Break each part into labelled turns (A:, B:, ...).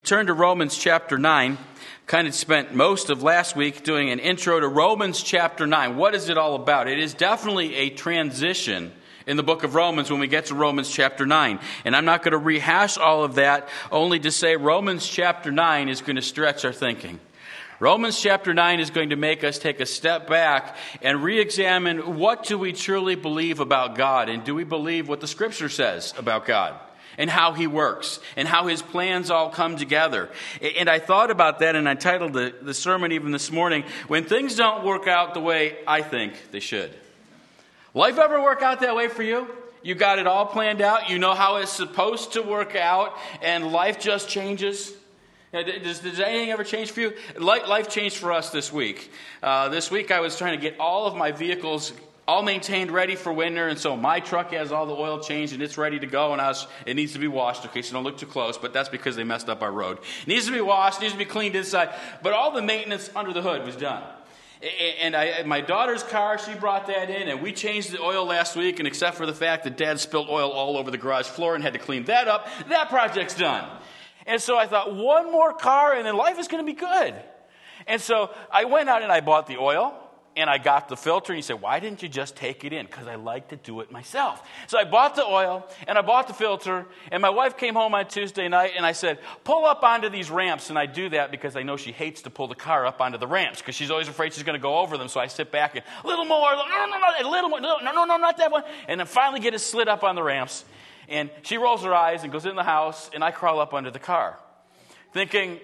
A: turn to Romans chapter 9. Kind of spent most of last week doing an intro to Romans chapter 9. What is it all about? It is definitely a transition in the book of Romans when we get to Romans chapter 9. And I'm not going to rehash all of that, only to say Romans chapter 9 is going to stretch our thinking. Romans chapter 9 is going to make us take a step back and re-examine what do we truly believe about God, and do we believe what the Scripture says about God and how He works and how His plans all come together. And I thought about that, and I titled the sermon even this morning, When Things Don't Work Out the Way I Think They Should. Life ever work out that way for you? You got it all planned out, you know how it's supposed to work out, and life just changes? Does anything ever change for you? Life changed for us this week. This week I was trying to get all of my vehicles all maintained, ready for winter, and so my truck has all the oil changed and it's ready to go, and it needs to be washed. Okay, so don't look too close, but that's because they messed up our road. It needs to be washed, needs to be cleaned inside, but all the maintenance under the hood was done. And my daughter's car, she brought that in, and we changed the oil last week, and except for the fact that Dad spilled oil all over the garage floor and had to clean that up, that project's done. And so I thought, one more car, and then life is going to be good. And so I went out and I bought the oil, and I got the filter. And you said, why didn't you just take it in? Because I like to do it myself. So I bought the oil, and I bought the filter, and my wife came home on Tuesday night, and I said, pull up onto these ramps. And I do that because I know she hates to pull the car up onto the ramps because she's always afraid she's going to go over them. So I sit back and, a little more, a little more, no, not that one. And then finally get it slid up on the ramps. And she rolls her eyes and goes in the house, and I crawl up under the car, thinking,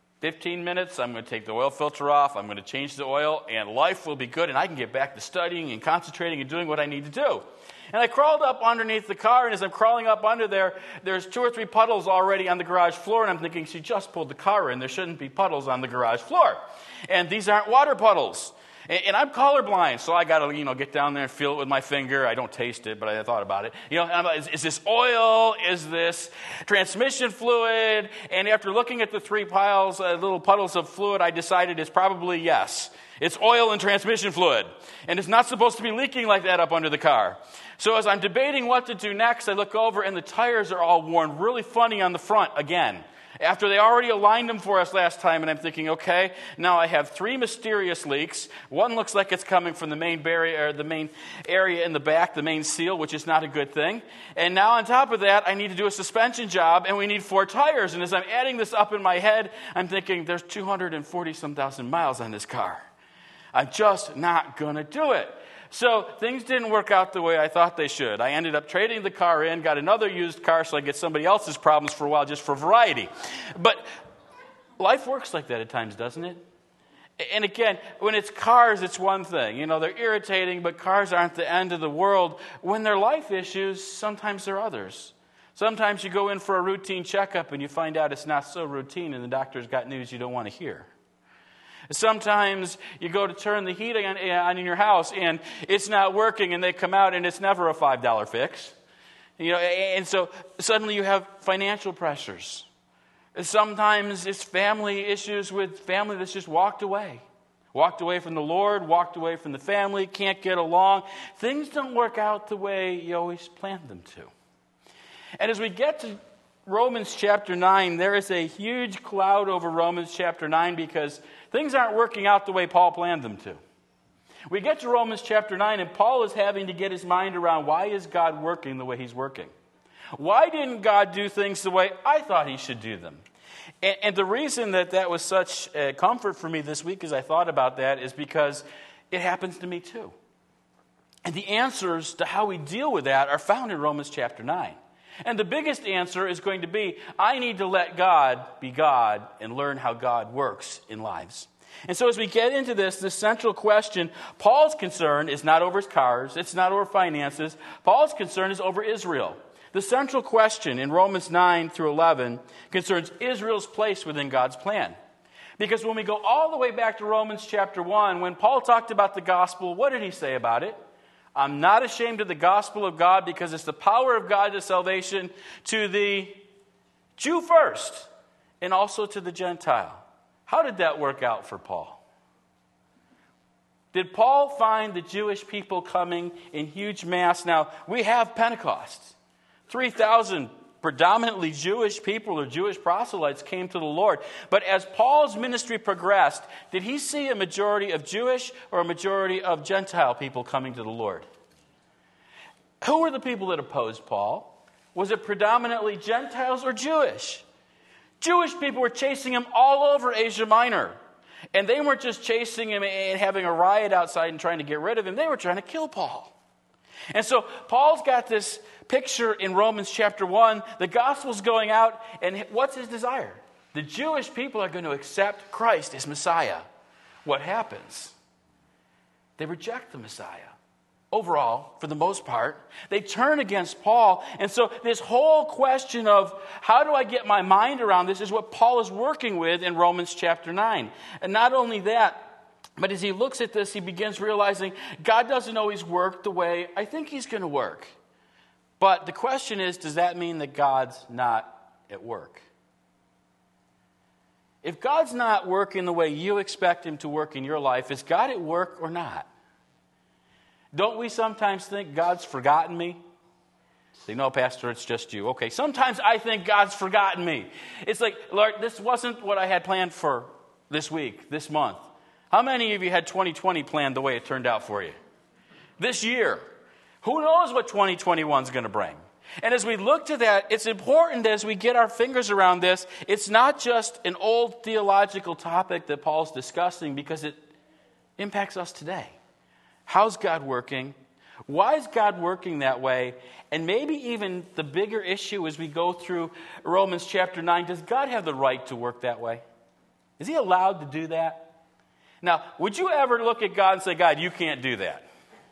A: 15 minutes, I'm going to take the oil filter off, I'm going to change the oil, and life will be good, and I can get back to studying and concentrating and doing what I need to do. And I crawled up underneath the car, and as I'm crawling up under there, there's 2 or 3 puddles already on the garage floor, and I'm thinking, she just pulled the car in, there shouldn't be puddles on the garage floor. And these aren't water puddles. And I'm colorblind, so I got to, get down there and feel it with my finger. I don't taste it, but I thought about it. Is this oil? Is this transmission fluid? And after looking at the 3 piles, little puddles of fluid, I decided it's probably yes. It's oil and transmission fluid. And it's not supposed to be leaking like that up under the car. So as I'm debating what to do next, I look over, and the tires are all worn really funny on the front again, after they already aligned them for us last time. And I'm thinking, okay, now I have 3 mysterious leaks. One looks like it's coming from the main area in the back, the main seal, which is not a good thing. And now on top of that, I need to do a suspension job, and we need 4 tires. And as I'm adding this up in my head, I'm thinking, there's 240-some thousand miles on this car. I'm just not going to do it. So things didn't work out the way I thought they should. I ended up trading the car in, got another used car so I get somebody else's problems for a while just for variety. But life works like that at times, doesn't it? And again, when it's cars, it's one thing. They're irritating, but cars aren't the end of the world. When they're life issues, sometimes they're others. Sometimes you go in for a routine checkup and you find out it's not so routine and the doctor's got news you don't want to hear. Sometimes you go to turn the heat on in your house and it's not working, and they come out and it's never a $5 fix. And so suddenly you have financial pressures. Sometimes it's family issues with family that's just walked away from the Lord, walked away from the family, can't get along. Things don't work out the way you always planned them to. And as we get to Romans chapter 9, there is a huge cloud over Romans chapter 9 because things aren't working out the way Paul planned them to. We get to Romans chapter 9, and Paul is having to get his mind around, why is God working the way He's working? Why didn't God do things the way I thought He should do them? And the reason that was such a comfort for me this week as I thought about that is because it happens to me too. And the answers to how we deal with that are found in Romans chapter 9. And the biggest answer is going to be, I need to let God be God and learn how God works in lives. And so as we get into this central question, Paul's concern is not over his cars, it's not over finances. Paul's concern is over Israel. The central question in Romans 9 through 11 concerns Israel's place within God's plan. Because when we go all the way back to Romans chapter 1, when Paul talked about the gospel, what did he say about it? I'm not ashamed of the gospel of God because it's the power of God to salvation to the Jew first and also to the Gentile. How did that work out for Paul? Did Paul find the Jewish people coming in huge mass? Now, we have Pentecost. 3,000 predominantly Jewish people or Jewish proselytes came to the Lord. But as Paul's ministry progressed, did he see a majority of Jewish or a majority of Gentile people coming to the Lord? Who were the people that opposed Paul? Was it predominantly Gentiles or Jewish? Jewish people were chasing him all over Asia Minor. And they weren't just chasing him and having a riot outside and trying to get rid of him. They were trying to kill Paul. And so Paul's got this picture in Romans chapter 1. The gospel's going out, and what's his desire? The Jewish people are going to accept Christ as Messiah. What happens? They reject the Messiah. Overall, for the most part, they turn against Paul. And so this whole question of how do I get my mind around this is what Paul is working with in Romans chapter 9. And not only that, but as he looks at this, he begins realizing God doesn't always work the way I think he's going to work. But the question is, does that mean that God's not at work? If God's not working the way you expect him to work in your life, is God at work or not? Don't we sometimes think God's forgotten me? Say, no, Pastor, it's just you. Okay, sometimes I think God's forgotten me. It's like, Lord, this wasn't what I had planned for this week, this month. How many of you had 2020 planned the way it turned out for you? This year. Who knows what 2021 is going to bring? And as we look to that, it's important as we get our fingers around this, it's not just an old theological topic that Paul's discussing because it impacts us today. How's God working? Why is God working that way? And maybe even the bigger issue as we go through Romans chapter 9, does God have the right to work that way? Is he allowed to do that? Now, would you ever look at God and say, God, you can't do that?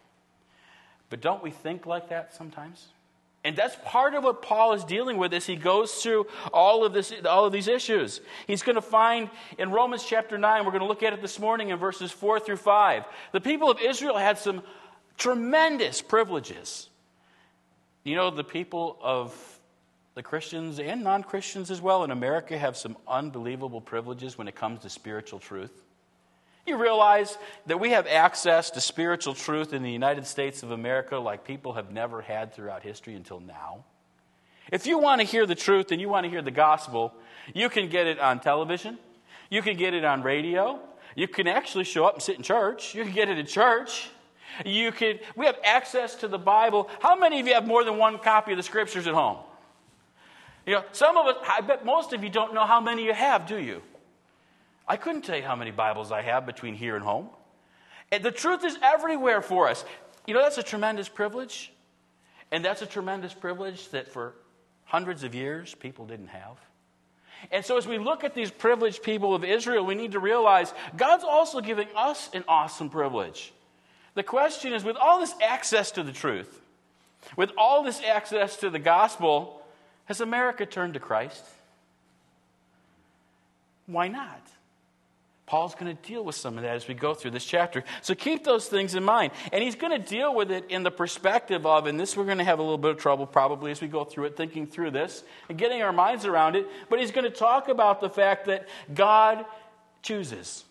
A: But don't we think like that sometimes? And that's part of what Paul is dealing with as he goes through all of these issues. He's going to find in Romans chapter 9, we're going to look at it this morning in verses 4 through 5. The people of Israel had some tremendous privileges. You know, the people of the Christians and non-Christians as well in America have some unbelievable privileges when it comes to spiritual truth. You realize that we have access to spiritual truth in the United States of America like people have never had throughout history until now. If you want to hear the truth and you want to hear the gospel, you can get it on television. You can get it on radio. You can actually show up and sit in church. You can get it in church. We have access to the Bible. How many of you have more than one copy of the scriptures at home? You know, some of us, I bet most of you don't know how many you have, do you? I couldn't tell you how many Bibles I have between here and home. And the truth is everywhere for us. You know, that's a tremendous privilege. And that's a tremendous privilege that for hundreds of years people didn't have. And so as we look at these privileged people of Israel, we need to realize God's also giving us an awesome privilege. The question is, with all this access to the truth, with all this access to the gospel, has America turned to Christ? Why not? Paul's going to deal with some of that as we go through this chapter. So keep those things in mind. And he's going to deal with it in the perspective of, and this we're going to have a little bit of trouble probably as we go through it, thinking through this and getting our minds around it. But he's going to talk about the fact that God chooses.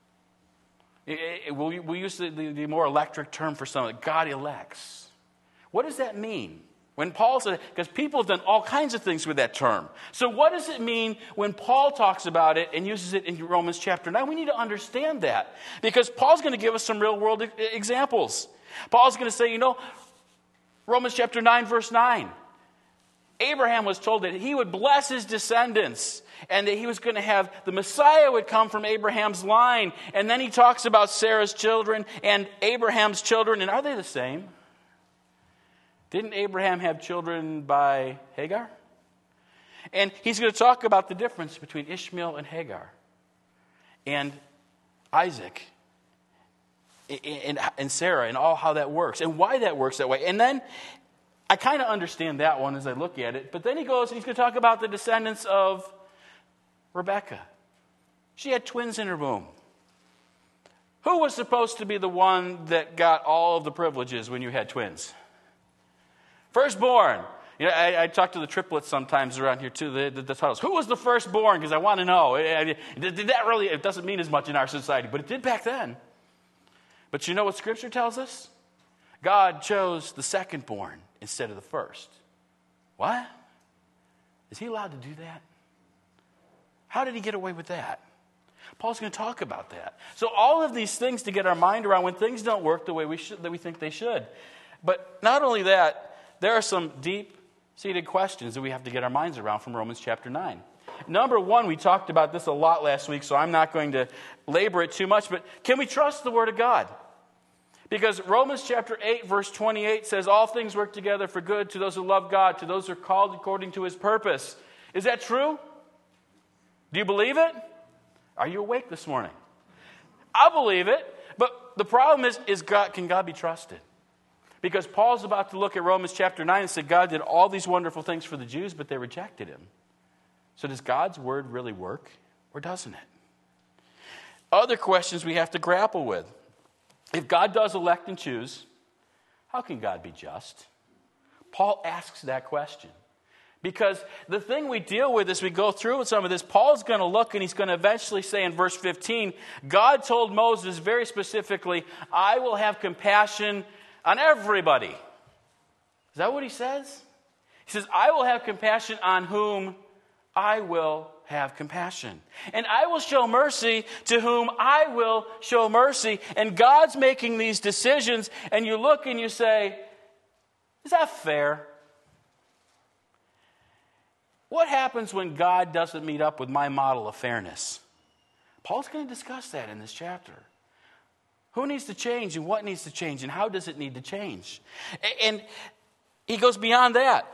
A: We'll use the more electric term for some of it. God elects. What does that mean? When Paul said, because people have done all kinds of things with that term. So what does it mean when Paul talks about it and uses it in Romans chapter 9? We need to understand that. Because Paul's going to give us some real world examples. Paul's going to say, Romans chapter 9, verse 9. Abraham was told that he would bless his descendants and that he was going to have, the Messiah would come from Abraham's line. And then he talks about Sarah's children and Abraham's children. And are they the same? Didn't Abraham have children by Hagar? And he's going to talk about the difference between Ishmael and Hagar and Isaac and Sarah and all how that works and why that works that way. And then I kind of understand that one as I look at it. But then he goes and he's going to talk about the descendants of Rebekah. She had twins in her womb. Who was supposed to be the one that got all of the privileges when you had twins? Firstborn. I talk to the triplets sometimes around here too, the titles. Who was the firstborn? Because I want to know. Did that really, it doesn't mean as much in our society, but it did back then. But you know what Scripture tells us? God chose the secondborn instead of the first. What? Is he allowed to do that? How did he get away with that? Paul's going to talk about that. So all of these things to get our mind around when things don't work the way that we think they should. But not only that, there are some deep-seated questions that we have to get our minds around from Romans chapter 9. Number one, we talked about this a lot last week, so I'm not going to labor it too much, but can we trust the Word of God? Because Romans chapter 8, verse 28 says, all things work together for good to those who love God, to those who are called according to His purpose. Is that true? Do you believe it? Are you awake this morning? I believe it, but the problem is can God be trusted? Because Paul's about to look at Romans chapter 9 and say God did all these wonderful things for the Jews, but they rejected Him. So does God's word really work, or doesn't it? Other questions we have to grapple with. If God does elect and choose, how can God be just? Paul asks that question. Because the thing we deal with as we go through with some of this, Paul's going to look and he's going to eventually say in verse 15, God told Moses very specifically, I will have compassion on everybody. Is that what he says? He says, I will have compassion on whom I will have compassion. And I will show mercy to whom I will show mercy. And God's making these decisions, and you look and you say, is that fair? What happens when God doesn't meet up with my model of fairness? Paul's going to discuss that in this chapter. Who needs to change and what needs to change and how does it need to change? And he goes beyond that.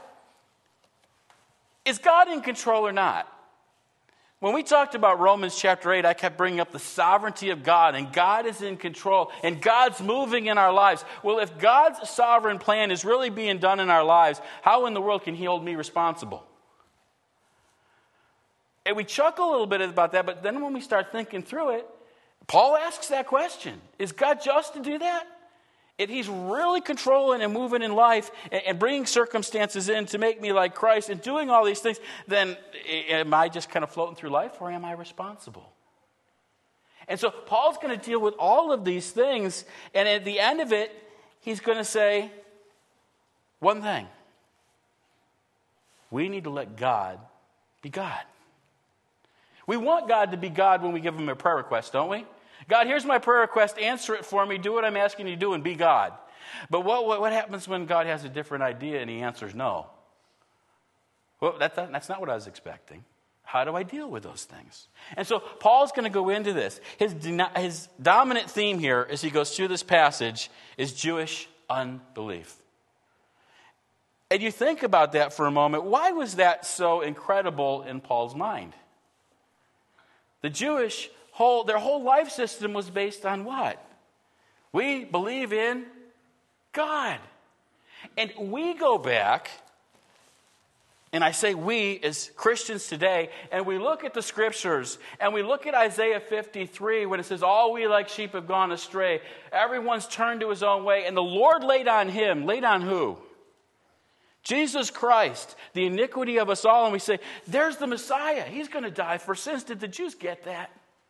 A: Is God in control or not? When we talked about Romans chapter 8, I kept bringing up the sovereignty of God, and God is in control, and God's moving in our lives. Well, if God's sovereign plan is really being done in our lives, how in the world can He hold me responsible? And we chuckle a little bit about that, but then when we start thinking through it, Paul asks that question. Is God just to do that? If He's really controlling and moving in life and bringing circumstances in to make me like Christ and doing all these things, then am I just kind of floating through life, or am I responsible? And so Paul's going to deal with all of these things, and at the end of it, he's going to say one thing. We need to let God be God. We want God to be God when we give Him a prayer request, don't we? God, here's my prayer request. Answer it for me. Do what I'm asking you to do and be God. But what happens when God has a different idea and He answers no? Well, that's not what I was expecting. How do I deal with those things? And so Paul's going to go into this. His dominant theme here as he goes through this passage is Jewish unbelief. And you think about that for a moment. Why was that so incredible in Paul's mind? The Jewish their whole life system was based on what? We believe in God. And we go back, and I say we as Christians today, and we look at the scriptures, and we look at Isaiah 53 when it says, all we like sheep have gone astray. Everyone's turned to his own way, and the Lord laid on him. Laid on who? Jesus Christ, the iniquity of us all. And we say, there's the Messiah. He's going to die for sins. Did the Jews get that?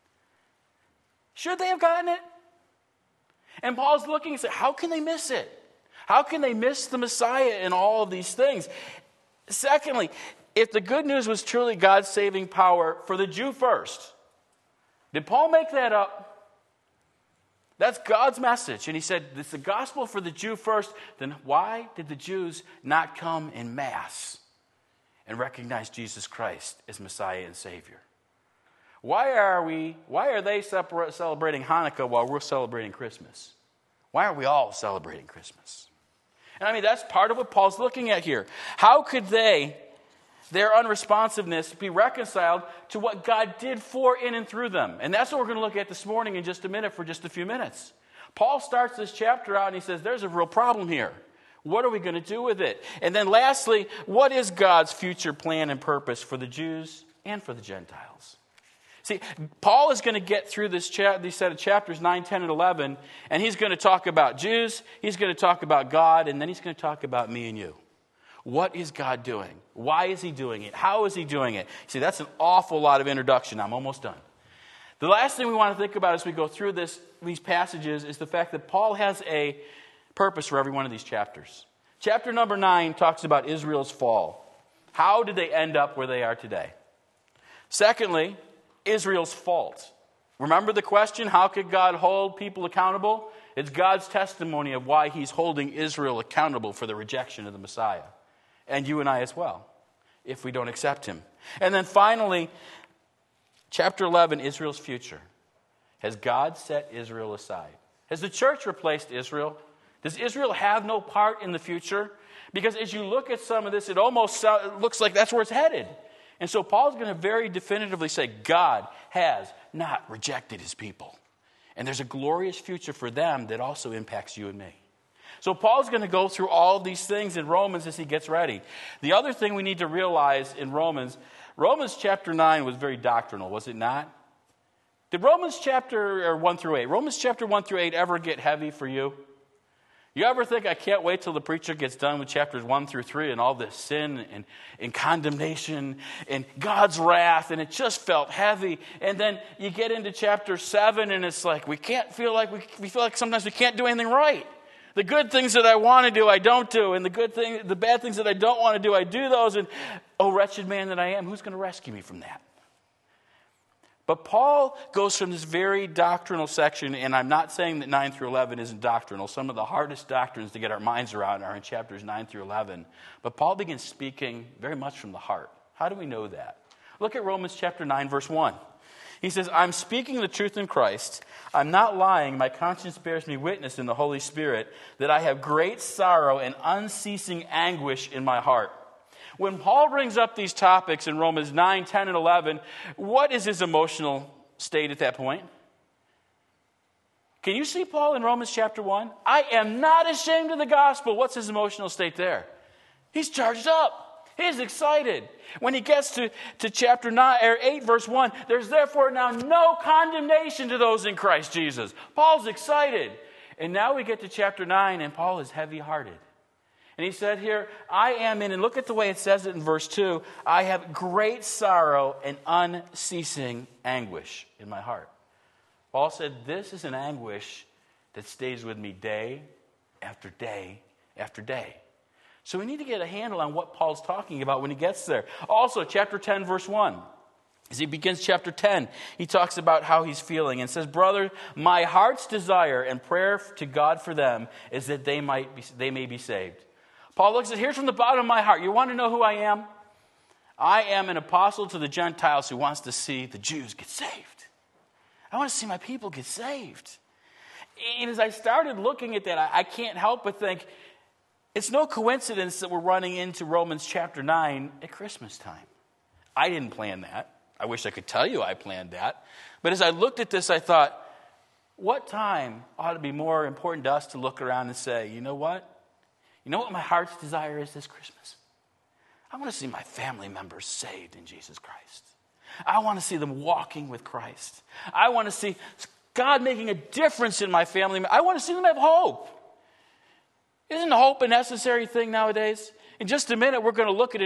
A: Should they have gotten it? And Paul's looking and saying, how can they miss it? How can they miss the Messiah in all of these things? Secondly, if the good news was truly God's saving power for the Jew first, did Paul make that up? That's God's message. And he said, it's the gospel for the Jew first. Then why did the Jews not come in mass and recognize Jesus Christ as Messiah and Savior? Why are they celebrating Hanukkah while we're celebrating Christmas? Why aren't we all celebrating Christmas? And I mean, that's part of what Paul's looking at here. How could their unresponsiveness, be reconciled to what God did for, in, and through them? And that's what we're going to look at this morning in just a minute for just a few minutes. Paul starts this chapter out and he says, there's a real problem here. What are we going to do with it? And then lastly, what is God's future plan and purpose for the Jews and for the Gentiles? See, Paul is going to get through these set of chapters 9, 10, and 11, and he's going to talk about Jews, he's going to talk about God, and then he's going to talk about me and you. What is God doing? Why is He doing it? How is He doing it? See, that's an awful lot of introduction. I'm almost done. The last thing we want to think about as we go through these passages is the fact that Paul has a purpose for every one of these chapters. Chapter number 9 talks about Israel's fall. How did they end up where they are today? Secondly, Israel's fault. Remember the question, how could God hold people accountable? It's God's testimony of why he's holding Israel accountable for the rejection of the Messiah. And you and I as well, if we don't accept him. And then finally, chapter 11, Israel's future. Has God set Israel aside? Has the church replaced Israel? Does Israel have no part in the future? Because as you look at some of this, it almost looks like that's where it's headed. And so Paul's going to very definitively say, God has not rejected his people. And there's a glorious future for them that also impacts you and me. So Paul's going to go through all of these things in Romans as he gets ready. The other thing we need to realize in Romans chapter 9 was very doctrinal, was it not? Did Romans chapter 1 through 8 ever get heavy for you? You ever think, I can't wait till the preacher gets done with chapters 1 through 3 and all this sin and condemnation and God's wrath, and it just felt heavy. And then you get into chapter 7 and it's like we feel like sometimes we can't do anything right. The good things that I want to do, I don't do. And the bad things that I don't want to do, I do those. And, oh, wretched man that I am, who's going to rescue me from that? But Paul goes from this very doctrinal section, and I'm not saying that 9 through 11 isn't doctrinal. Some of the hardest doctrines to get our minds around are in chapters 9 through 11. But Paul begins speaking very much from the heart. How do we know that? Look at Romans chapter 9, verse 1. He says, I'm speaking the truth in Christ. I'm not lying. My conscience bears me witness in the Holy Spirit that I have great sorrow and unceasing anguish in my heart. When Paul brings up these topics in Romans 9, 10, and 11, what is his emotional state at that point? Can you see Paul in Romans chapter 1? I am not ashamed of the gospel. What's his emotional state there? He's charged up. He's excited. When he gets to chapter 8, verse 1, there's therefore now no condemnation to those in Christ Jesus. Paul's excited. And now we get to chapter 9, and Paul is heavy-hearted. And he said here, I am in, and look at the way it says it in verse 2, I have great sorrow and unceasing anguish in my heart. Paul said, this is an anguish that stays with me day after day after day. So we need to get a handle on what Paul's talking about when he gets there. Also, chapter 10, verse 1. As he begins chapter 10, he talks about how he's feeling and says, brother, my heart's desire and prayer to God for them is that they may be saved. Paul looks at, here's from the bottom of my heart. You want to know who I am? I am an apostle to the Gentiles who wants to see the Jews get saved. I want to see my people get saved. And as I started looking at that, I can't help but think, it's no coincidence that we're running into Romans chapter 9 at Christmas time. I didn't plan that. I wish I could tell you I planned that. But as I looked at this, I thought, what time ought to be more important to us to look around and say, you know what? You know what my heart's desire is this Christmas? I want to see my family members saved in Jesus Christ. I want to see them walking with Christ. I want to see God making a difference in my family. I want to see them have hope. Isn't hope a necessary thing nowadays? In just a minute, we're going to look at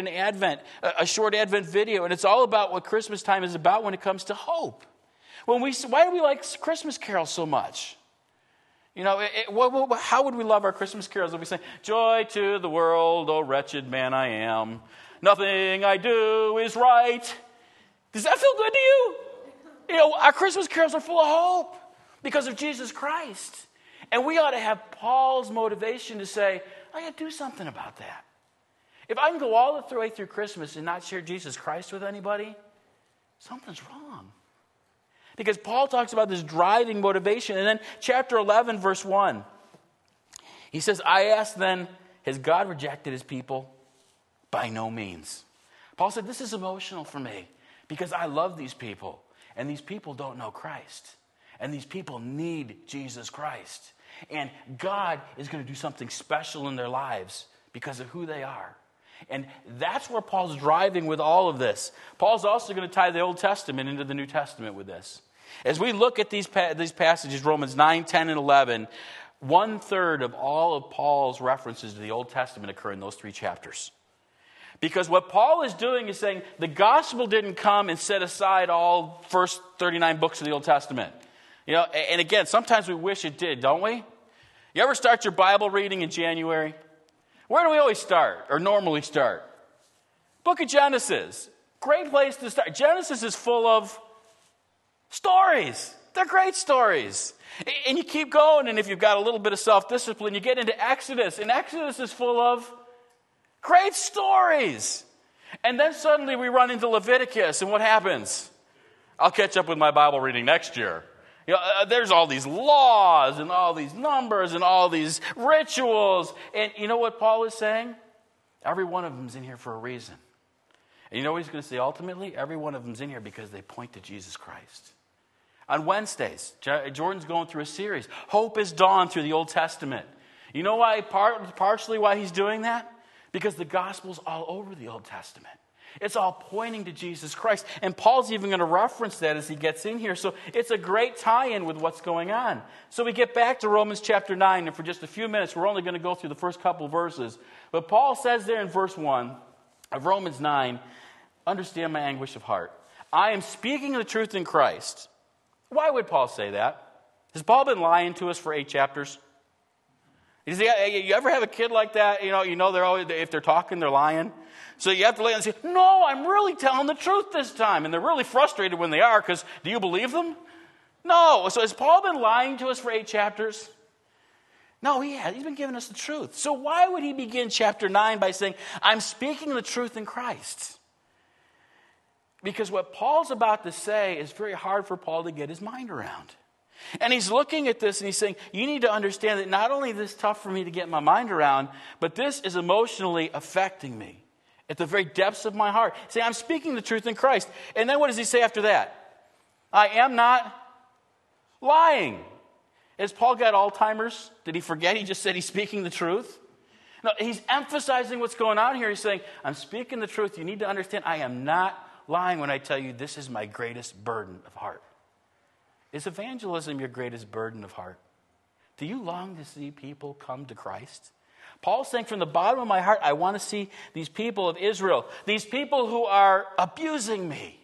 A: a short Advent video, and it's all about what Christmas time is about when it comes to hope. Why do we like Christmas carols so much? You know, how would we love our Christmas carols if we say, joy to the world, oh wretched man I am. Nothing I do is right. Does that feel good to you? You know, our Christmas carols are full of hope because of Jesus Christ. And we ought to have Paul's motivation to say, I got to do something about that. If I can go all the way through Christmas and not share Jesus Christ with anybody, something's wrong. Because Paul talks about this driving motivation. And then chapter 11, verse 1, he says, I ask then, has God rejected his people? By no means. Paul said, this is emotional for me because I love these people. And these people don't know Christ. And these people need Jesus Christ. And God is going to do something special in their lives because of who they are. And that's where Paul's driving with all of this. Paul's also going to tie the Old Testament into the New Testament with this. As we look at these passages, Romans 9, 10, and 11, 1/3 of all of Paul's references to the Old Testament occur in those 3 chapters. Because what Paul is doing is saying the gospel didn't come and set aside all first 39 books of the Old Testament. You know, and again, sometimes we wish it did, don't we? You ever start your Bible reading in January? Where do we always start, or normally start? Book of Genesis. Great place to start. Genesis is full of stories. They're great stories. And you keep going, and if you've got a little bit of self-discipline, you get into Exodus. And Exodus is full of great stories. And then suddenly we run into Leviticus, and what happens? I'll catch up with my Bible reading next year. There's all these laws and all these numbers and all these rituals. And you know what Paul is saying? Every one of them's in here for a reason. And you know what he's going to say ultimately? Every one of them's in here because they point to Jesus Christ. On Wednesdays, Jordan's going through a series. Hope is dawned through the Old Testament. You know why? Partially why he's doing that? Because the gospel's all over the Old Testament. It's all pointing to Jesus Christ. And Paul's even going to reference that as he gets in here. So it's a great tie-in with what's going on. So we get back to Romans chapter 9. And for just a few minutes, we're only going to go through the first couple verses. But Paul says there in verse 1 of Romans 9, understand my anguish of heart. I am speaking the truth in Christ. Why would Paul say that? Has Paul been lying to us for 8 chapters? You ever have a kid like that? You know they're always, if they're talking, they're lying. So you have to lay and say, no, I'm really telling the truth this time. And they're really frustrated when they are because do you believe them? No. So has Paul been lying to us for 8 chapters? No, he has. He's been giving us the truth. So why would he begin chapter 9 by saying, I'm speaking the truth in Christ? Because what Paul's about to say is very hard for Paul to get his mind around. And he's looking at this and he's saying, you need to understand that not only is this tough for me to get my mind around, but this is emotionally affecting me at the very depths of my heart. Say, I'm speaking the truth in Christ. And then what does he say after that? I am not lying. Has Paul got Alzheimer's? Did he forget he just said he's speaking the truth? No, he's emphasizing what's going on here. He's saying, I'm speaking the truth. You need to understand I am not lying when I tell you this is my greatest burden of heart. Is evangelism your greatest burden of heart? Do you long to see people come to Christ? Paul's saying from the bottom of my heart, I want to see these people of Israel, these people who are abusing me.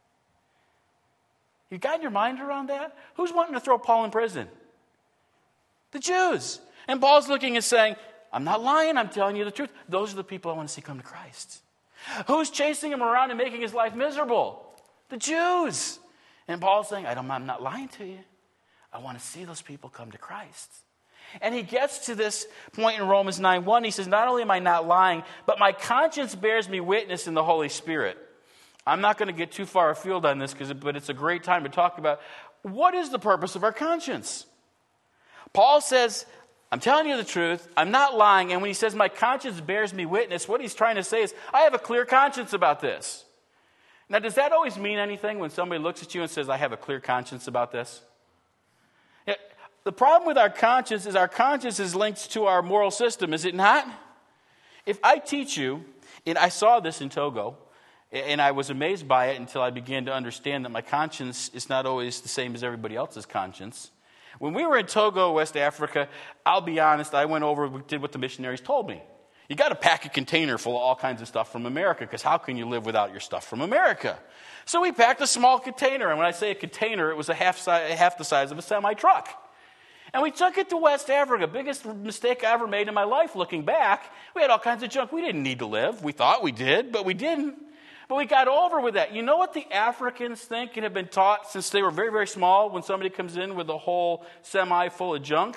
A: You got your mind around that? Who's wanting to throw Paul in prison? The Jews. And Paul's looking and saying, I'm not lying, I'm telling you the truth. Those are the people I want to see come to Christ. Who's chasing him around and making his life miserable? The Jews. And Paul's saying, I'm not lying to you. I want to see those people come to Christ. And he gets to this point in Romans 9:1. He says, not only am I not lying, but my conscience bears me witness in the Holy Spirit. I'm not going to get too far afield on this, but it's a great time to talk about what is the purpose of our conscience. Paul says, I'm telling you the truth. I'm not lying. And when he says my conscience bears me witness, what he's trying to say is I have a clear conscience about this. Now, does that always mean anything when somebody looks at you and says, I have a clear conscience about this? Yeah, the problem with our conscience is linked to our moral system, is it not? If I teach you, and I saw this in Togo, and I was amazed by it until I began to understand that my conscience is not always the same as everybody else's conscience. When we were in Togo, West Africa, I'll be honest, I went over and did what the missionaries told me. You got to pack a container full of all kinds of stuff from America, because how can you live without your stuff from America? So we packed a small container, and when I say a container, it was half the size of a semi-truck. And we took it to West Africa. Biggest mistake I ever made in my life looking back. We had all kinds of junk we didn't need to live. We thought we did, but we didn't. But we got over with that. You know what the Africans think and have been taught since they were very, very small when somebody comes in with a whole semi full of junk?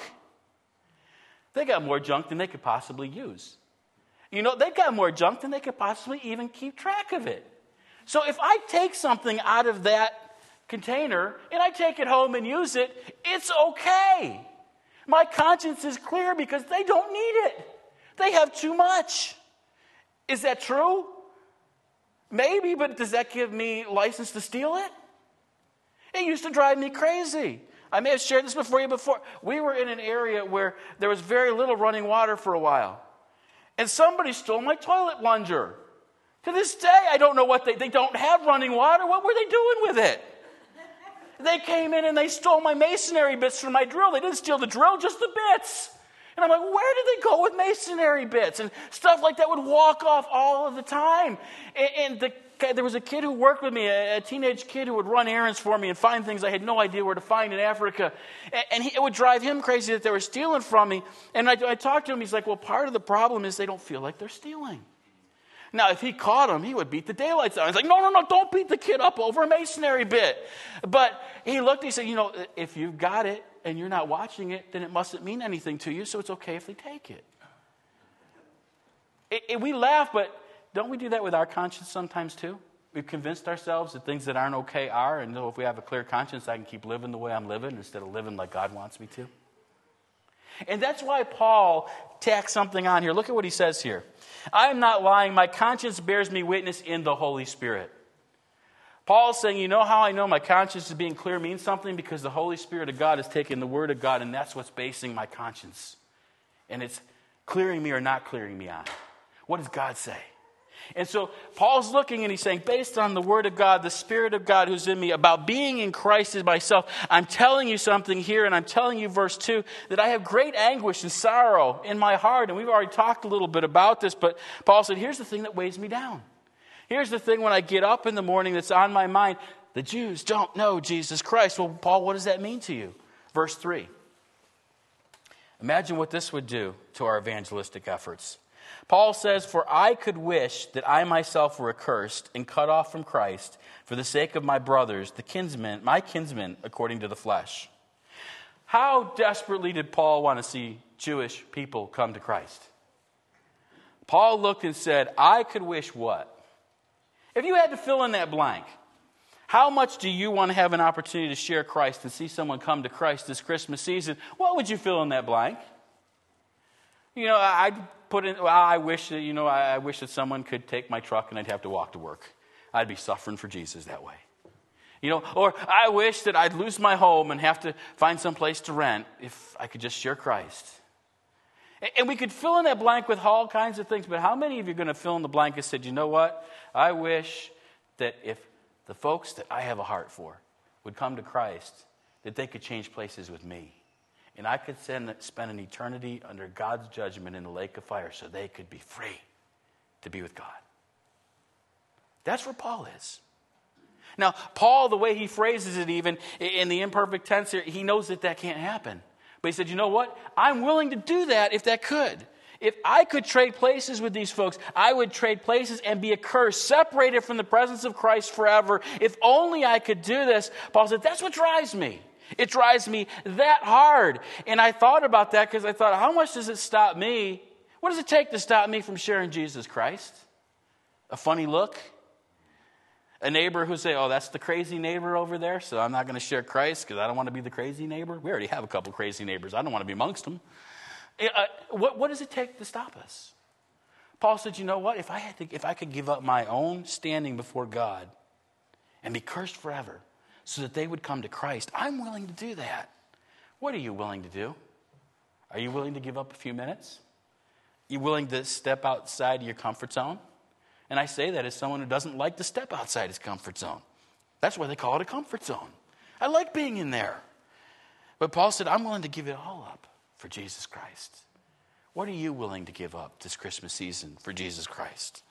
A: They got more junk than they could possibly use. You know, they got more junk than they could possibly even keep track of it. So if I take something out of that container and I take it home and use it, it's okay. My conscience is clear because they don't need it. They have too much. Is that true? Maybe, but does that give me license to steal it? It used to drive me crazy. I may have shared this before. We were in an area where there was very little running water for a while. And somebody stole my toilet plunger. To this day, I don't know what they don't have running water. What were they doing with it? They came in and they stole my masonry bits from my drill. They didn't steal the drill, just the bits. And I'm like, where did they go with masonry bits? And stuff like that would walk off all of the time. And there was a kid who worked with me, a teenage kid who would run errands for me and find things I had no idea where to find in Africa. And it would drive him crazy that they were stealing from me. And I talked to him. He's like, well, part of the problem is they don't feel like they're stealing.
B: Now, if he caught him, he would beat the daylights out. He's like, no, don't beat the kid up over a masonry bit. But he looked, he said, if you've got it and you're not watching it, then it mustn't mean anything to you, so it's okay if they take it. We laugh, but don't we do that with our conscience sometimes too? We've convinced ourselves that things that aren't okay are, and if we have a clear conscience, I can keep living the way I'm living instead of living like God wants me to. And that's why Paul tacks something on here. Look at what he says here. I am not lying. My conscience bears me witness in the Holy Spirit. Paul's saying, you know how I know my conscience is being clear means something? Because the Holy Spirit of God has taken the Word of God, and that's what's basing my conscience. And it's clearing me or not clearing me on. What does God say? And so Paul's looking and he's saying, based on the Word of God, the Spirit of God who's in me, about being in Christ as myself, I'm telling you something here, and I'm telling you, verse 2, that I have great anguish and sorrow in my heart. And we've already talked a little bit about this, but Paul said, here's the thing that weighs me down. Here's the thing when I get up in the morning that's on my mind. The Jews don't know Jesus Christ. Well, Paul, what does that mean to you? Verse 3. Imagine what this would do to our evangelistic efforts. Paul says, for I could wish that I myself were accursed and cut off from Christ for the sake of my brothers, my kinsmen, according to the flesh. How desperately did Paul want to see Jewish people come to Christ? Paul looked and said, I could wish what? If you had to fill in that blank, how much do you want to have an opportunity to share Christ and see someone come to Christ this Christmas season? What would you fill in that blank? I'd put in, I wish that someone could take my truck and I'd have to walk to work. I'd be suffering for Jesus that way. Or I wish that I'd lose my home and have to find some place to rent if I could just share Christ. And we could fill in that blank with all kinds of things, but how many of you are going to fill in the blank and said, you know what? I wish that if the folks that I have a heart for would come to Christ, that they could change places with me. And I could spend an eternity under God's judgment in the lake of fire so they could be free to be with God. That's where Paul is. Now, Paul, the way he phrases it even in the imperfect tense here, he knows that can't happen. But he said, you know what? I'm willing to do that if that could. If I could trade places with these folks, I would trade places and be accursed, separated from the presence of Christ forever. If only I could do this. Paul said, that's what drives me. It drives me that hard. And I thought about that because I thought, how much does it stop me? What does it take to stop me from sharing Jesus Christ? A funny look? A neighbor who say, oh, that's the crazy neighbor over there, so I'm not going to share Christ because I don't want to be the crazy neighbor. We already have a couple crazy neighbors. I don't want to be amongst them. What does it take to stop us? Paul said, you know what? If I could give up my own standing before God and be cursed forever so that they would come to Christ, I'm willing to do that. What are you willing to do? Are you willing to give up a few minutes? Are you willing to step outside your comfort zone? And I say that as someone who doesn't like to step outside his comfort zone. That's why they call it a comfort zone. I like being in there. But Paul said, I'm willing to give it all up for Jesus Christ. What are you willing to give up this Christmas season for Jesus Christ?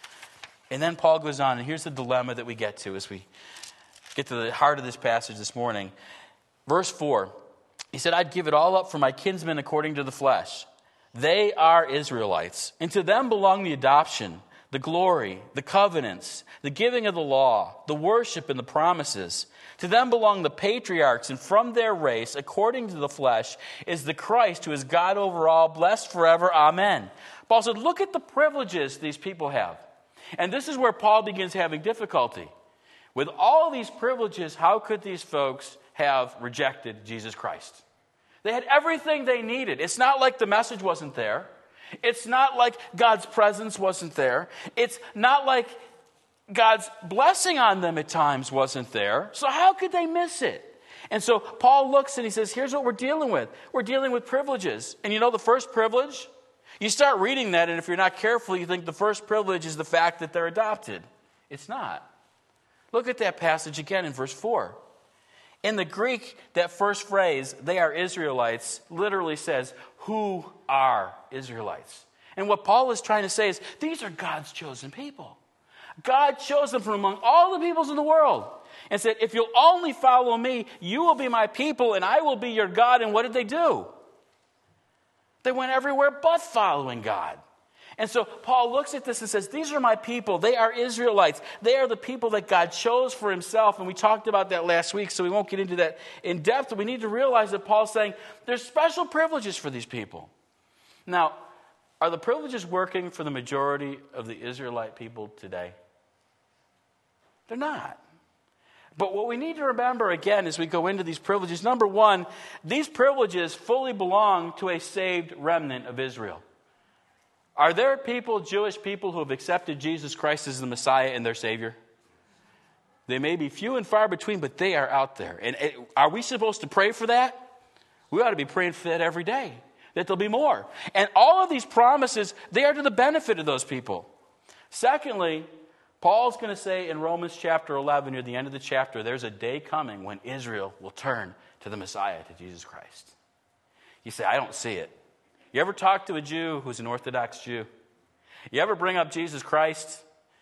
B: And then Paul goes on, and here's the dilemma that we get to as we get to the heart of this passage this morning. Verse 4, he said, I'd give it all up for my kinsmen according to the flesh. They are Israelites, and to them belong the adoption, the glory, the covenants, the giving of the law, the worship and the promises. To them belong the patriarchs, and from their race, according to the flesh, is the Christ who is God over all, blessed forever. Amen. Paul said, look at the privileges these people have. And this is where Paul begins having difficulty. With all these privileges, how could these folks have rejected Jesus Christ? They had everything they needed. It's not like the message wasn't there. It's not like God's presence wasn't there. It's not like God's blessing on them at times wasn't there. So how could they miss it? And so Paul looks and he says, here's what we're dealing with. We're dealing with privileges. And you know the first privilege? You start reading that, and if you're not careful, you think the first privilege is the fact that they're adopted. It's not. Look at that passage again in verse 4. In the Greek, that first phrase, they are Israelites, literally says, who are Israelites? And what Paul is trying to say is, these are God's chosen people. God chose them from among all the peoples in the world and said, if you'll only follow me, you will be my people and I will be your God. And what did they do? They went everywhere but following God. And so Paul looks at this and says, these are my people. They are Israelites. They are the people that God chose for himself. And we talked about that last week, so we won't get into that in depth. But we need to realize that Paul's saying there's special privileges for these people. Now, are the privileges working for the majority of the Israelite people today? They're not. But what we need to remember again as we go into these privileges, number one, these privileges fully belong to a saved remnant of Israel. Are there people, Jewish people, who have accepted Jesus Christ as the Messiah and their Savior? They may be few and far between, but they are out there. And are we supposed to pray for that? We ought to be praying for that every day, that there'll be more. And all of these promises, they are to the benefit of those people. Secondly, Paul's going to say in Romans chapter 11, near the end of the chapter, there's a day coming when Israel will turn to the Messiah, to Jesus Christ. You say, I don't see it. You ever talk to a Jew who's an Orthodox Jew? You ever bring up Jesus Christ?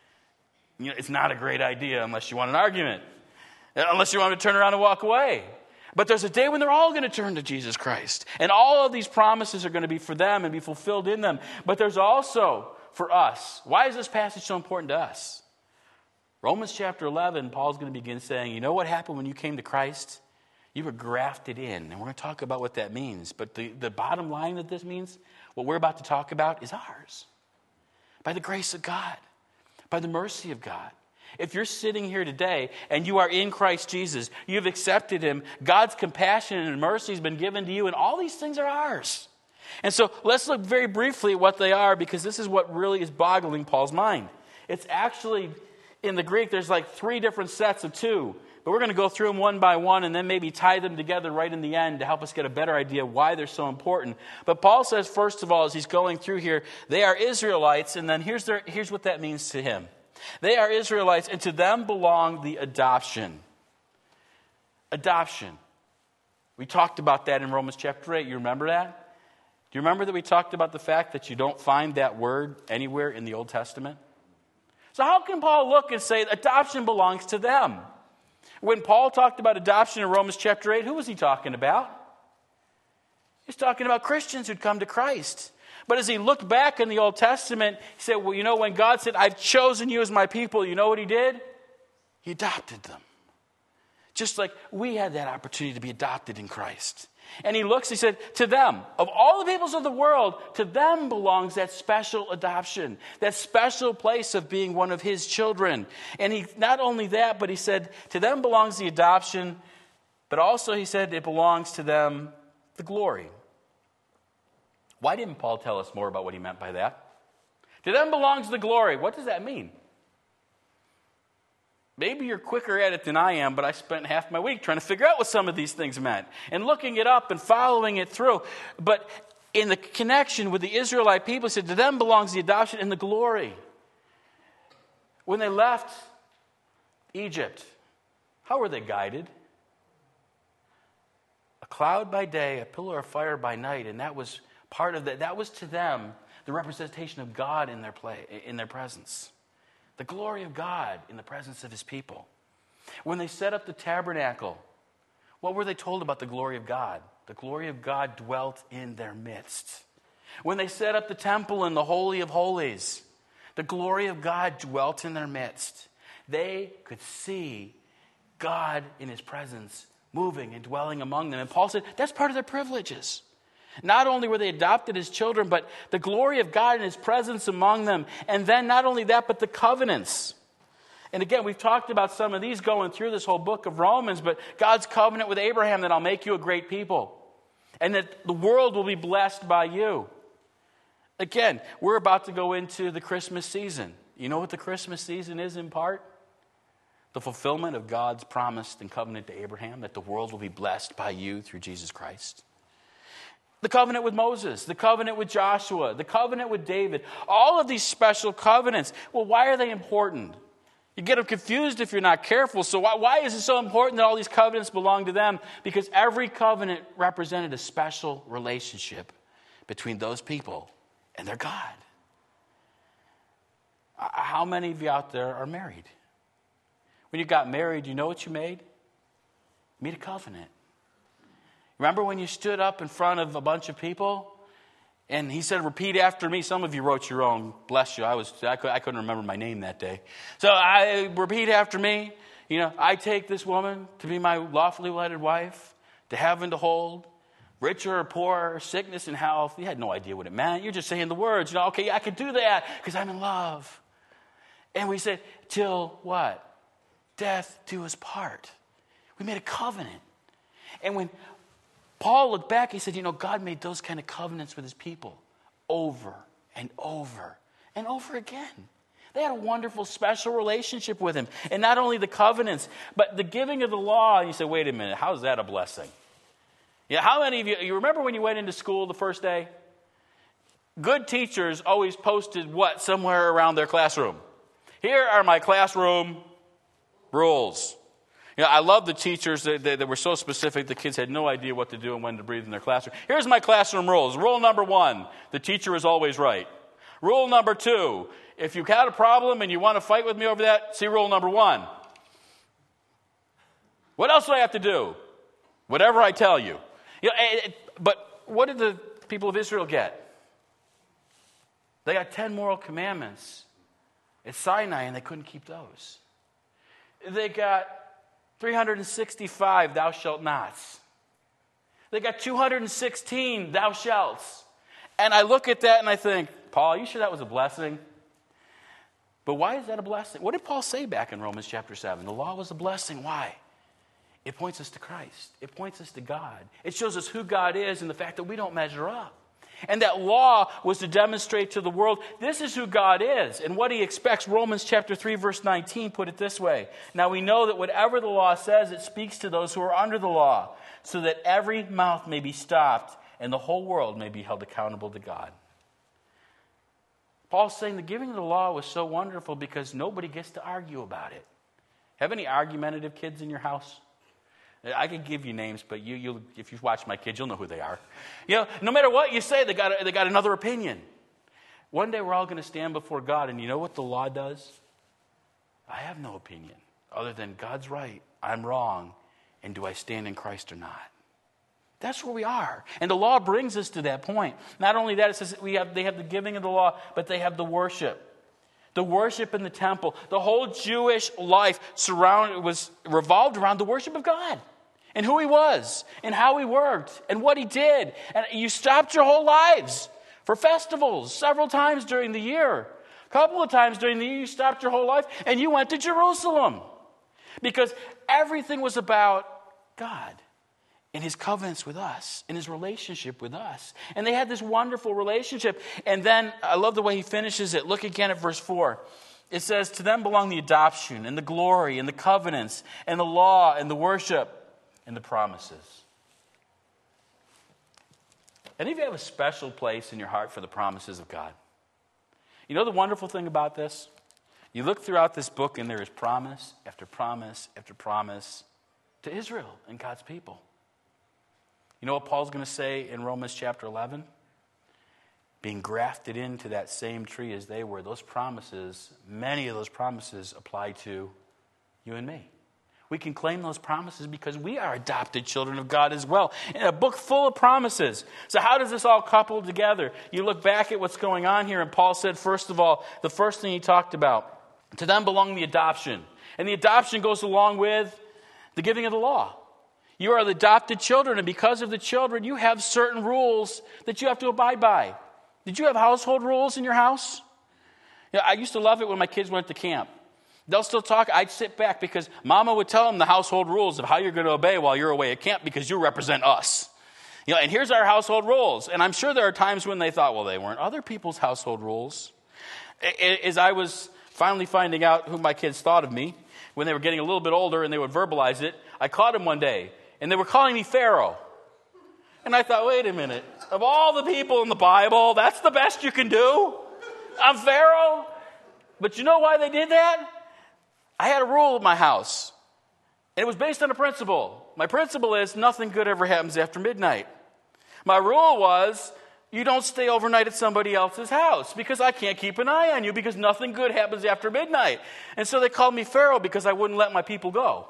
B: It's not a great idea unless you want an argument. Unless you want to turn around and walk away. But there's a day when they're all going to turn to Jesus Christ. And all of these promises are going to be for them and be fulfilled in them. But there's also for us. Why is this passage so important to us? Romans chapter 11, Paul's going to begin saying, you know what happened when you came to Christ? You were grafted in. And we're going to talk about what that means. But the bottom line that this means, what we're about to talk about, is ours. By the grace of God. By the mercy of God. If you're sitting here today and you are in Christ Jesus, you've accepted him, God's compassion and mercy has been given to you, and all these things are ours. And so let's look very briefly at what they are, because this is what really is boggling Paul's mind. It's actually, in the Greek, there's like 3 different sets of 2. But we're going to go through them one by one and then maybe tie them together right in the end to help us get a better idea why they're so important. But Paul says, first of all, as he's going through here, they are Israelites, and then here's what that means to him. They are Israelites, and to them belong the adoption. Adoption. We talked about that in Romans chapter 8. You remember that? Do you remember that we talked about the fact that you don't find that word anywhere in the Old Testament? So how can Paul look and say adoption belongs to them? When Paul talked about adoption in Romans chapter 8, who was he talking about? He's talking about Christians who'd come to Christ. But as he looked back in the Old Testament, he said, well, you know, when God said, I've chosen you as my people, you know what he did? He adopted them. Just like we had that opportunity to be adopted in Christ. And he looks, he said, to them, of all the peoples of the world, to them belongs that special adoption, that special place of being one of his children. And he, not only that, but he said, to them belongs the adoption, but also he said it belongs to them the glory. Why didn't Paul tell us more about what he meant by that? To them belongs the glory. What does that mean? Maybe you're quicker at it than I am, but I spent half my week trying to figure out what some of these things meant and looking it up and following it through. But in the connection with the Israelite people, it said, to them belongs the adoption and the glory. When they left Egypt, how were they guided? A cloud by day, a pillar of fire by night, and that was part of that. That was to them the representation of God in their presence. The glory of God in the presence of his people. When they set up the tabernacle, what were they told about the glory of God? The glory of God dwelt in their midst. When they set up the temple in the Holy of Holies, the glory of God dwelt in their midst. They could see God in his presence moving and dwelling among them. And Paul said that's part of their privileges. Not only were they adopted as children, but the glory of God and his presence among them. And then not only that, but the covenants. And again, we've talked about some of these going through this whole book of Romans, but God's covenant with Abraham that I'll make you a great people. And that the world will be blessed by you. Again, we're about to go into the Christmas season. You know what the Christmas season is in part? The fulfillment of God's promise and covenant to Abraham that the world will be blessed by you through Jesus Christ. The covenant with Moses, the covenant with Joshua, the covenant with David, all of these special covenants. Well, why are they important? You get them confused if you're not careful. So why is it so important that all these covenants belong to them? Because every covenant represented a special relationship between those people and their God. How many of you out there are married? When you got married, you know what you made? You made a covenant. Remember when you stood up in front of a bunch of people And he said, repeat after me. Some of you wrote your own. Bless you. I couldn't remember my name that day. So I repeat after me. I take this woman to be my lawfully wedded wife, to have and to hold, richer or poorer, sickness and health. You had no idea what it meant. You're just saying the words. Okay, I could do that because I'm in love. And we said, till what? Death do us part. We made a covenant. And when Paul looked back, he said, God made those kind of covenants with his people over and over and over again. They had a wonderful, special relationship with him. And not only the covenants, but the giving of the law. And you say, wait a minute, how is that a blessing? How many of you remember when you went into school the first day? Good teachers always posted what somewhere around their classroom? Here are my classroom rules. I love the teachers that were so specific the kids had no idea what to do and when to breathe in their classroom. Here's my classroom rules. Rule number 1, the teacher is always right. Rule number 2, if you've had a problem and you want to fight with me over that, see rule number 1. What else do I have to do? Whatever I tell you. But what did the people of Israel get? They got 10 moral commandments at Sinai, and they couldn't keep those. They got 365 thou shalt nots. They got 216 thou shalts. And I look at that and I think, Paul, you sure that was a blessing? But why is that a blessing? What did Paul say back in Romans chapter 7? The law was a blessing. Why? It points us to Christ. It points us to God. It shows us who God is and the fact that we don't measure up. And that law was to demonstrate to the world, this is who God is and what he expects. Romans chapter 3, verse 19 put it this way. Now we know that whatever the law says, it speaks to those who are under the law, so that every mouth may be stopped and the whole world may be held accountable to God. Paul's saying the giving of the law was so wonderful because nobody gets to argue about it. Have any argumentative kids in your house? I could give you names, but you if you watch my kids, you'll know who they are. No matter what you say, they got another opinion. One day we're all going to stand before God, and you know what the law does? I have no opinion other than God's right, I'm wrong, and do I stand in Christ or not? That's where we are. And the law brings us to that point. Not only that, it says they have the giving of the law, but they have the worship. The worship in the temple. The whole Jewish life was revolved around the worship of God. And who he was. And how he worked. And what he did. And you stopped your whole lives for festivals several times during the year. A couple of times during the year you stopped your whole life and you went to Jerusalem. Because everything was about God. And his covenants with us, and his relationship with us. And they had this wonderful relationship. And then, I love the way he finishes it. Look again at verse 4. It says, to them belong the adoption, and the glory, and the covenants, and the law, and the worship, and the promises. Any of you have a special place in your heart for the promises of God? You know the wonderful thing about this? You look throughout this book, and there is promise after promise after promise to Israel and God's people. You know what Paul's going to say in Romans chapter 11? Being grafted into that same tree as they were, those promises, many of those promises apply to you and me. We can claim those promises because we are adopted children of God as well. In a book full of promises. So how does this all couple together? You look back at what's going on here, and Paul said, first of all, the first thing he talked about, to them belong the adoption. And the adoption goes along with the giving of the law. You are the adopted children, and because of the children, you have certain rules that you have to abide by. Did you have household rules in your house? I used to love it when my kids went to camp. They'll still talk. I'd sit back because Mama would tell them the household rules of how you're going to obey while you're away at camp because you represent us. And here's our household rules. And I'm sure there are times when they thought, well, they weren't other people's household rules. As I was finally finding out who my kids thought of me, when they were getting a little bit older and they would verbalize it, I caught them one day. And they were calling me Pharaoh. And I thought, wait a minute. Of all the people in the Bible, that's the best you can do? I'm Pharaoh? But you know why they did that? I had a rule at my house. And it was based on a principle. My principle is nothing good ever happens after midnight. My rule was you don't stay overnight at somebody else's house because I can't keep an eye on you because nothing good happens after midnight. And so they called me Pharaoh because I wouldn't let my people go.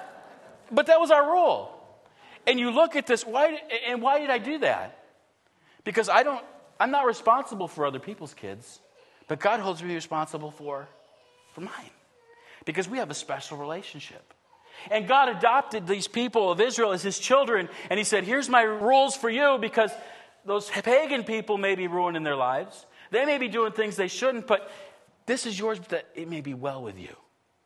B: But that was our rule. And you look at this, why did I do that? Because I'm not responsible for other people's kids, but God holds me responsible for mine. Because we have a special relationship. And God adopted these people of Israel as his children, and he said, here's my rules for you, because those pagan people may be ruining their lives. They may be doing things they shouldn't, but this is yours, that it may be well with you.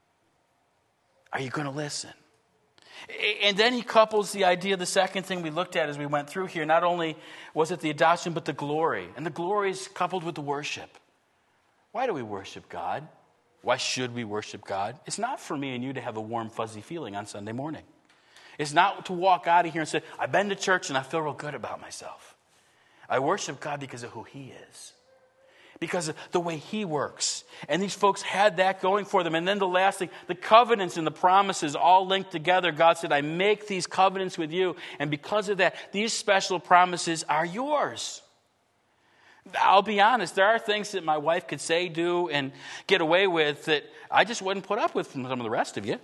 B: Are you going to listen? And then he couples the idea, the second thing we looked at as we went through here, not only was it the adoption, but the glory. And the glory is coupled with the worship. Why do we worship God? Why should we worship God? It's not for me and you to have a warm, fuzzy feeling on Sunday morning. It's not to walk out of here and say, I've been to church and I feel real good about myself. I worship God because of who he is. Because of the way he works. And these folks had that going for them. And then the last thing, the covenants and the promises all linked together. God said, I make these covenants with you. And because of that, these special promises are yours. I'll be honest, there are things that my wife could say, do, and get away with that I just wouldn't put up with from some of the rest of you.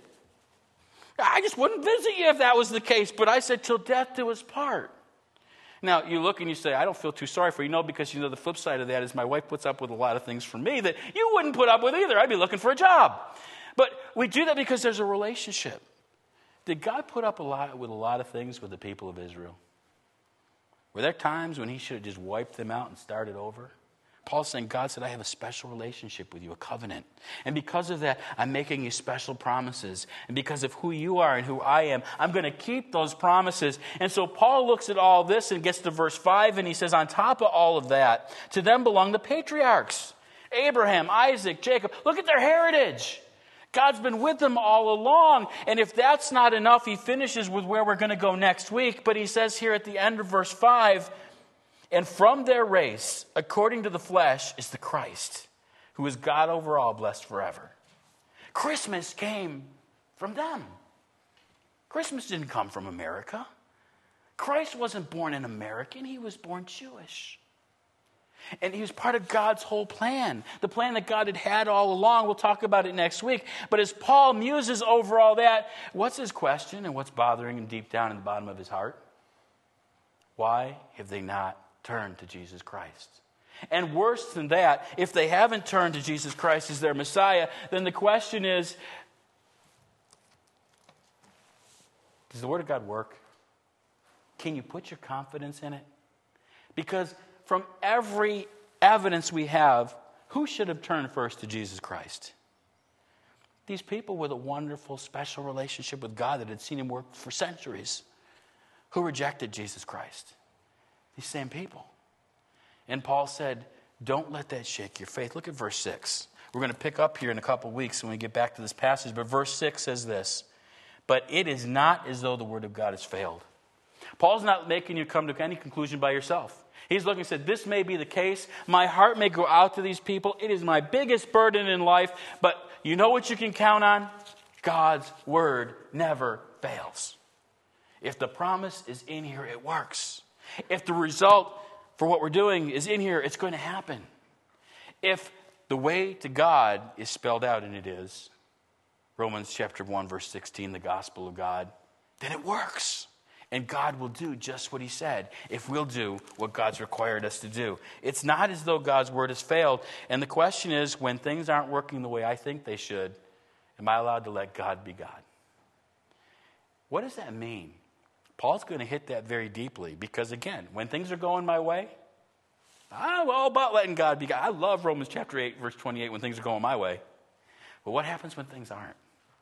B: I just wouldn't visit you if that was the case. But I said, till death do us part. Now, you look and you say, I don't feel too sorry for you. No, because the flip side of that is my wife puts up with a lot of things for me that you wouldn't put up with either. I'd be looking for a job. But we do that because there's a relationship. Did God put up with a lot of things with the people of Israel? Were there times when he should have just wiped them out and started over? Paul's saying, God said, I have a special relationship with you, a covenant. And because of that, I'm making you special promises. And because of who you are and who I am, I'm going to keep those promises. And so Paul looks at all this and gets to verse 5, and he says, on top of all of that, to them belong the patriarchs. Abraham, Isaac, Jacob. Look at their heritage. God's been with them all along. And if that's not enough, he finishes with where we're going to go next week. But he says here at the end of verse 5, and from their race, according to the flesh, is the Christ, who is God over all, blessed forever. Christmas came from them. Christmas didn't come from America. Christ wasn't born an American. He was born Jewish. And he was part of God's whole plan, the plan that God had all along. We'll talk about it next week. But as Paul muses over all that, what's his question and what's bothering him deep down in the bottom of his heart? Why have they not turned to Jesus Christ? And worse than that, if they haven't turned to Jesus Christ as their Messiah, then the question is, does the Word of God work? Can you put your confidence in it? Because from every evidence we have, who should have turned first to Jesus Christ? These people with a wonderful, special relationship with God that had seen him work for centuries, who rejected Jesus Christ. These same people. And Paul said, don't let that shake your faith. Look at verse 6. We're going to pick up here in a couple weeks when we get back to this passage. But verse 6 says this, but it is not as though the word of God has failed. Paul's not making you come to any conclusion by yourself. He's looking and said, this may be the case. My heart may go out to these people. It is my biggest burden in life. But you know what you can count on? God's word never fails. If the promise is in here, it works. If the result for what we're doing is in here, it's going to happen. If the way to God is spelled out, and it is, Romans chapter 1, verse 16, the gospel of God, then it works. And God will do just what he said if we'll do what God's required us to do. It's not as though God's word has failed. And the question is, when things aren't working the way I think they should, am I allowed to let God be God? What does that mean? Paul's going to hit that very deeply because, again, when things are going my way, I'm all about letting God be God. I love Romans chapter 8, verse 28, when things are going my way. But what happens when things aren't?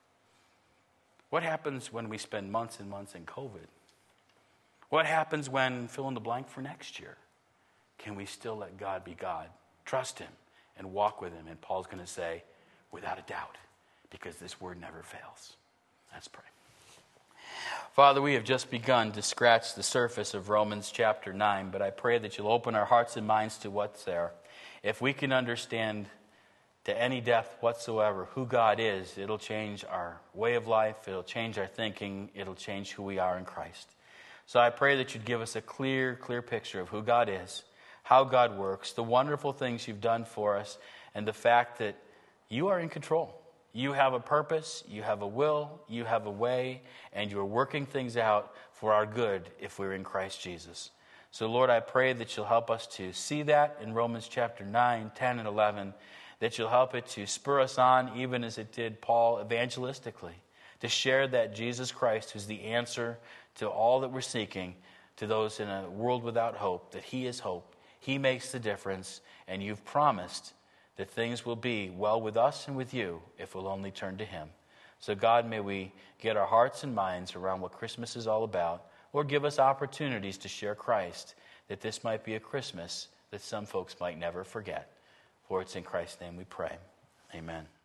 B: What happens when we spend months and months in COVID? What happens when fill in the blank for next year? Can we still let God be God? Trust him and walk with him. And Paul's going to say, without a doubt, because this word never fails. Let's pray. Father, we have just begun to scratch the surface of Romans chapter 9, but I pray that you'll open our hearts and minds to what's there. If we can understand to any depth whatsoever who God is, it'll change our way of life, it'll change our thinking, it'll change who we are in Christ. So I pray that you'd give us a clear picture of who God is, how God works, the wonderful things you've done for us, and the fact that you are in control. You have a purpose, you have a will, you have a way, and you're working things out for our good if we're in Christ Jesus. So, Lord, I pray that you'll help us to see that in Romans chapter 9, 10, and 11, that you'll help it to spur us on, even as it did Paul evangelistically, to share that Jesus Christ, who's the answer to all that we're seeking, to those in a world without hope, that he is hope. He makes the difference, and you've promised that things will be well with us and with you if we'll only turn to him. So, God, may we get our hearts and minds around what Christmas is all about, or give us opportunities to share Christ, that this might be a Christmas that some folks might never forget. For it's in Christ's name we pray. Amen.